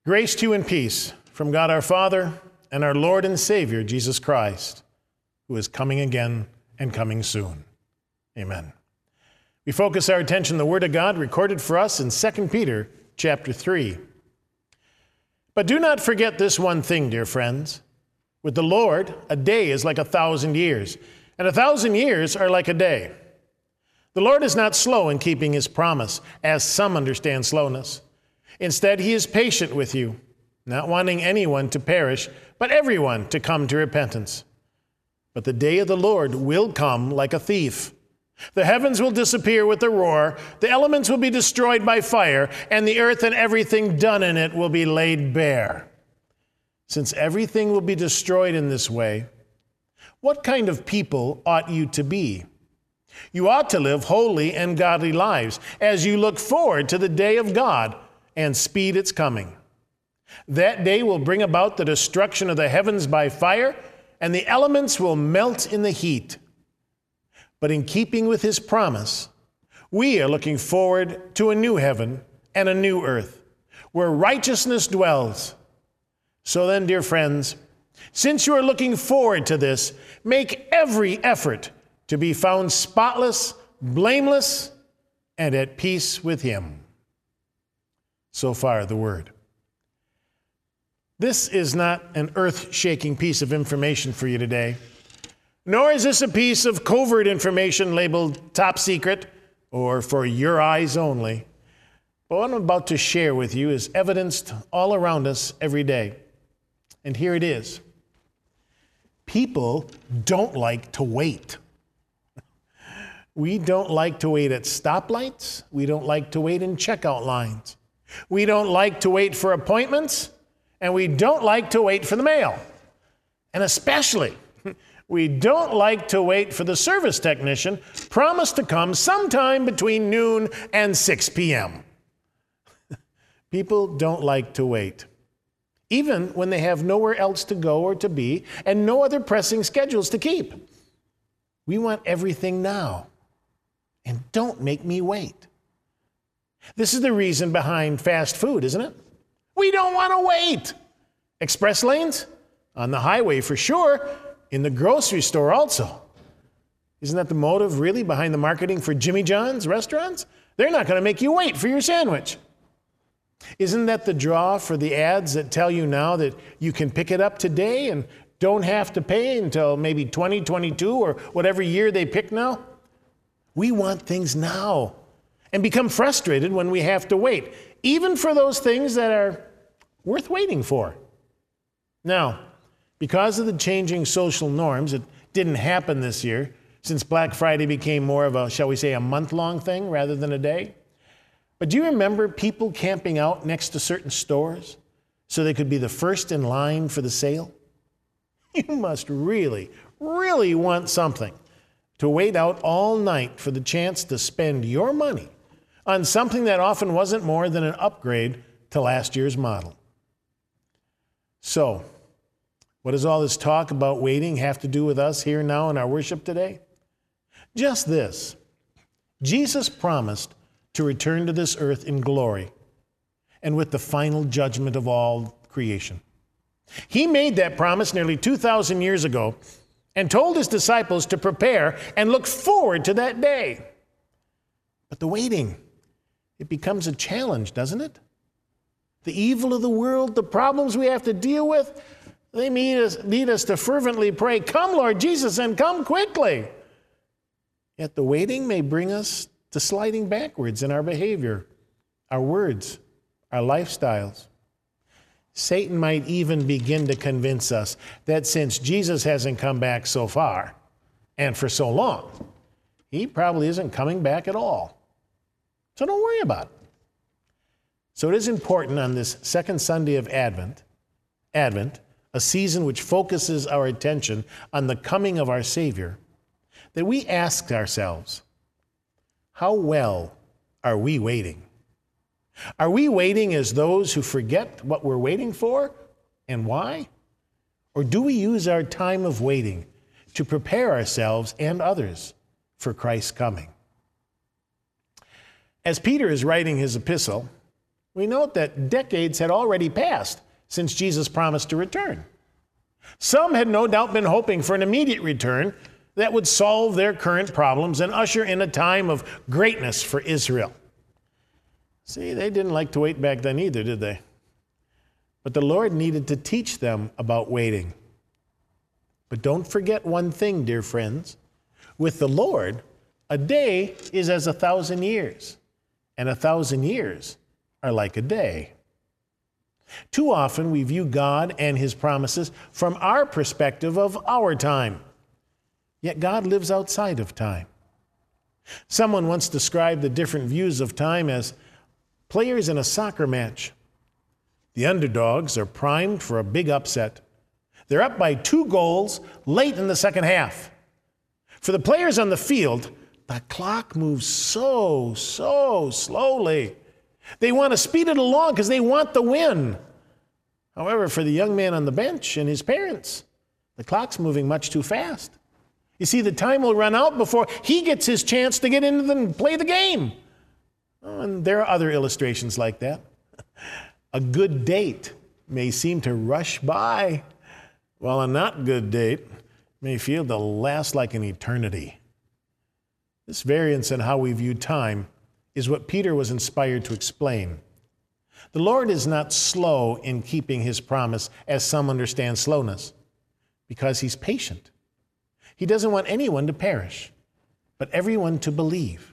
Grace to you and peace from God our Father and our Lord and Savior, Jesus Christ, who is coming again and coming soon. Amen. We focus our attention on the Word of God recorded for us in 2 Peter chapter 3. But do not forget this one thing, dear friends. With the Lord, a day is like 1,000 years, and 1,000 years are like a day. The Lord is not slow in keeping his promise, as some understand slowness. Instead, he is patient with you, not wanting anyone to perish, but everyone to come to repentance. But the day of the Lord will come like a thief. The heavens will disappear with a roar, the elements will be destroyed by fire, and the earth and everything done in it will be laid bare. Since everything will be destroyed in this way, what kind of people ought you to be? You ought to live holy and godly lives as you look forward to the day of God and speed its coming. That day will bring about the destruction of the heavens by fire, and the elements will melt in the heat. But in keeping with his promise, we are looking forward to a new heaven and a new earth, where righteousness dwells. So then, dear friends, since you are looking forward to this, make every effort to be found spotless, blameless, and at peace with him. So far, the word. This is not an earth-shaking piece of information for you today, nor is this a piece of covert information labeled top secret or for your eyes only. But what I'm about to share with you is evidenced all around us every day. And here it is. People don't like to wait. We don't like to wait at stoplights. We don't like to wait in checkout lines. We don't like to wait for appointments, and we don't like to wait for the mail. And especially, we don't like to wait for the service technician promised to come sometime between noon and 6 p.m. People don't like to wait, even when they have nowhere else to go or to be and no other pressing schedules to keep. We want everything now, and don't make me wait. This is the reason behind fast food, isn't it? We don't want to wait. Express lanes? On the highway for sure. In the grocery store also. Isn't that the motive really behind the marketing for Jimmy John's restaurants? They're not going to make you wait for your sandwich. Isn't that the draw for the ads that tell you now that you can pick it up today and don't have to pay until maybe 2022 or whatever year they pick now? We want things now and become frustrated when we have to wait, even for those things that are worth waiting for. Now, because of the changing social norms, it didn't happen this year, since Black Friday became more of a, shall we say, a month-long thing rather than a day. But do you remember people camping out next to certain stores so they could be the first in line for the sale? You must really, really want something to wait out all night for the chance to spend your money on something that often wasn't more than an upgrade to last year's model. So, what does all this talk about waiting have to do with us here now in our worship today? Just this. Jesus promised to return to this earth in glory and with the final judgment of all creation. He made that promise nearly 2,000 years ago and told his disciples to prepare and look forward to that day. But the waiting, it becomes a challenge, doesn't it? The evil of the world, the problems we have to deal with, they need us to fervently pray, "Come, Lord Jesus, and come quickly." Yet the waiting may bring us to sliding backwards in our behavior, our words, our lifestyles. Satan might even begin to convince us that since Jesus hasn't come back so far and for so long, he probably isn't coming back at all. So don't worry about it. So it is important on this second Sunday of Advent, a season which focuses our attention on the coming of our Savior, that we ask ourselves, how well are we waiting? Are we waiting as those who forget what we're waiting for and why? Or do we use our time of waiting to prepare ourselves and others for Christ's coming? As Peter is writing his epistle, we note that decades had already passed since Jesus promised to return. Some had no doubt been hoping for an immediate return that would solve their current problems and usher in a time of greatness for Israel. See, they didn't like to wait back then either, did they? But the Lord needed to teach them about waiting. But don't forget one thing, dear friends. With the Lord, a day is as 1,000 years, and 1,000 years are like a day. Too often we view God and his promises from our perspective of our time. Yet God lives outside of time. Someone once described the different views of time as players in a soccer match. The underdogs are primed for a big upset. They're up by 2 goals late in the second half. For the players on the field, the clock moves so slowly. They want to speed it along because they want the win. However, for the young man on the bench and his parents, the clock's moving much too fast. You see, the time will run out before he gets his chance to get in and play the game. Oh, and there are other illustrations like that. A good date may seem to rush by, while a not good date may feel to last like an eternity. This variance in how we view time is what Peter was inspired to explain. The Lord is not slow in keeping his promise, as some understand slowness, because he's patient. He doesn't want anyone to perish, but everyone to believe.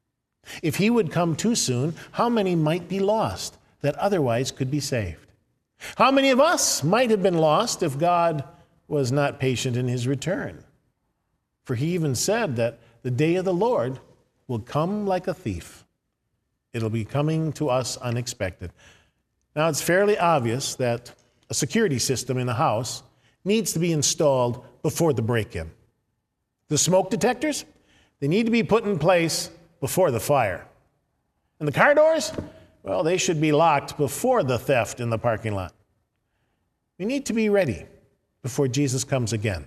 If he would come too soon, how many might be lost that otherwise could be saved? How many of us might have been lost if God was not patient in his return? For he even said that the day of the Lord will come like a thief. It'll be coming to us unexpected. Now, it's fairly obvious that a security system in a house needs to be installed before the break-in. The smoke detectors, they need to be put in place before the fire. And the car doors, well, they should be locked before the theft in the parking lot. We need to be ready before Jesus comes again.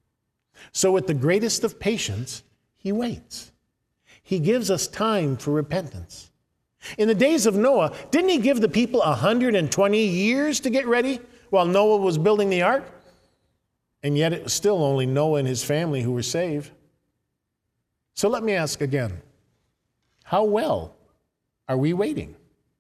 So with the greatest of patience, he waits. He gives us time for repentance. In the days of Noah, didn't he give the people 120 years to get ready while Noah was building the ark? And yet it was still only Noah and his family who were saved. So let me ask again, how well are we waiting?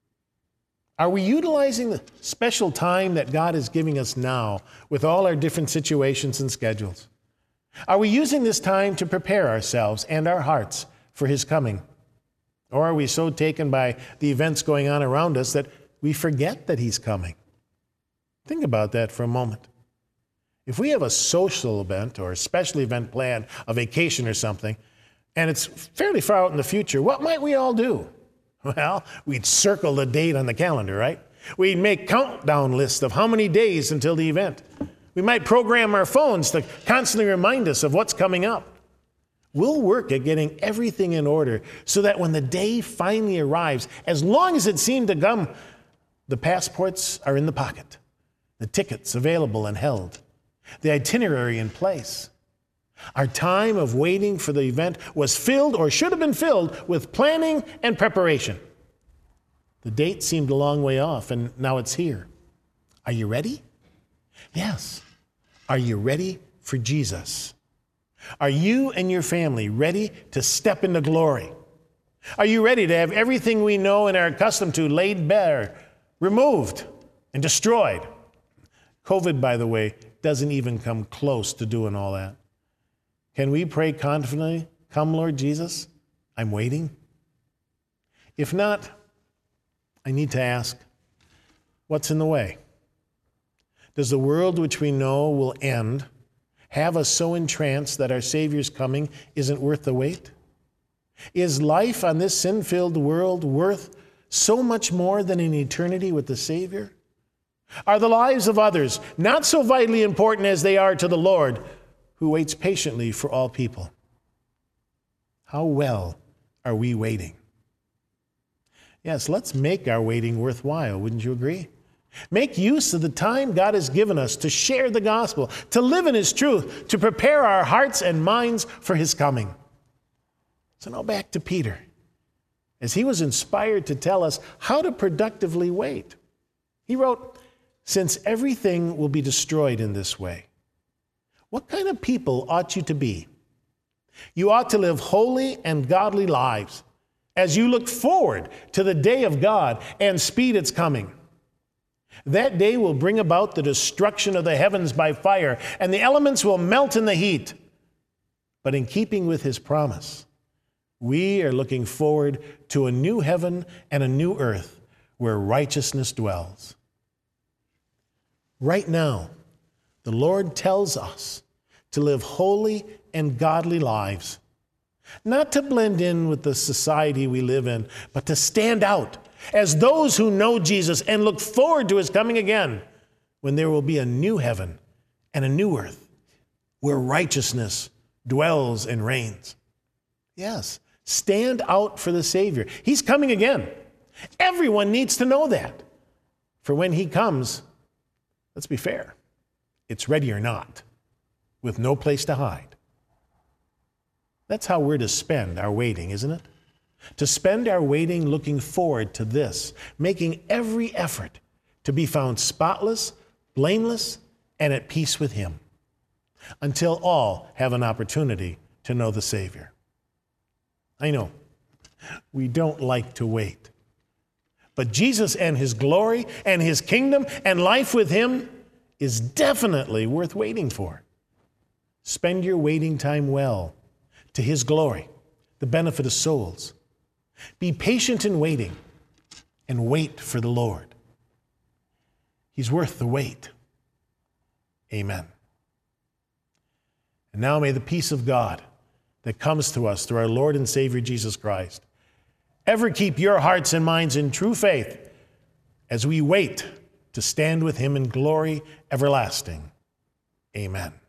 Are we utilizing the special time that God is giving us now with all our different situations and schedules? Are we using this time to prepare ourselves and our hearts for his coming? Or are we so taken by the events going on around us that we forget that he's coming? Think about that for a moment. If we have a social event or a special event planned, a vacation or something, and it's fairly far out in the future, what might we all do? Well, we'd circle the date on the calendar, right? We'd make countdown lists of how many days until the event. We might program our phones to constantly remind us of what's coming up. We'll work at getting everything in order so that when the day finally arrives, as long as it seemed to come, the passports are in the pocket, the tickets available and held, the itinerary in place. Our time of waiting for the event was filled, or should have been filled, with planning and preparation. The date seemed a long way off, and now it's here. Are you ready? Yes. Are you ready for Jesus? Are you and your family ready to step into glory? Are you ready to have everything we know and are accustomed to laid bare, removed, and destroyed? COVID, by the way, doesn't even come close to doing all that. Can we pray confidently, "Come, Lord Jesus, I'm waiting"? If not, I need to ask, what's in the way? Does the world which we know will end have us so entranced that our Savior's coming isn't worth the wait? Is life on this sin-filled world worth so much more than an eternity with the Savior? Are the lives of others not so vitally important as they are to the Lord, who waits patiently for all people? How well are we waiting? Yes, let's make our waiting worthwhile, wouldn't you agree? Make use of the time God has given us to share the gospel, to live in his truth, to prepare our hearts and minds for his coming. So now back to Peter. as he was inspired to tell us how to productively wait. He wrote, "Since everything will be destroyed in this way, what kind of people ought you to be? You ought to live holy and godly lives as you look forward to the day of God and speed its coming. That day will bring about the destruction of the heavens by fire, and the elements will melt in the heat. But in keeping with his promise, we are looking forward to a new heaven and a new earth where righteousness dwells." Right now, the Lord tells us to live holy and godly lives, not to blend in with the society we live in, but to stand out as those who know Jesus and look forward to his coming again, when there will be a new heaven and a new earth where righteousness dwells and reigns. Yes, stand out for the Savior. He's coming again. Everyone needs to know that. For when he comes, let's be fair, it's ready or not, with no place to hide. That's how we're to spend our waiting, isn't it? To spend our waiting looking forward to this, making every effort to be found spotless, blameless, and at peace with him, until all have an opportunity to know the Savior. I know, we don't like to wait. But Jesus and his glory and his kingdom and life with him is definitely worth waiting for. Spend your waiting time well, to his glory, the benefit of souls. Be patient in waiting, and wait for the Lord. He's worth the wait. Amen. And now may the peace of God that comes to us through our Lord and Savior Jesus Christ ever keep your hearts and minds in true faith as we wait to stand with him in glory everlasting. Amen.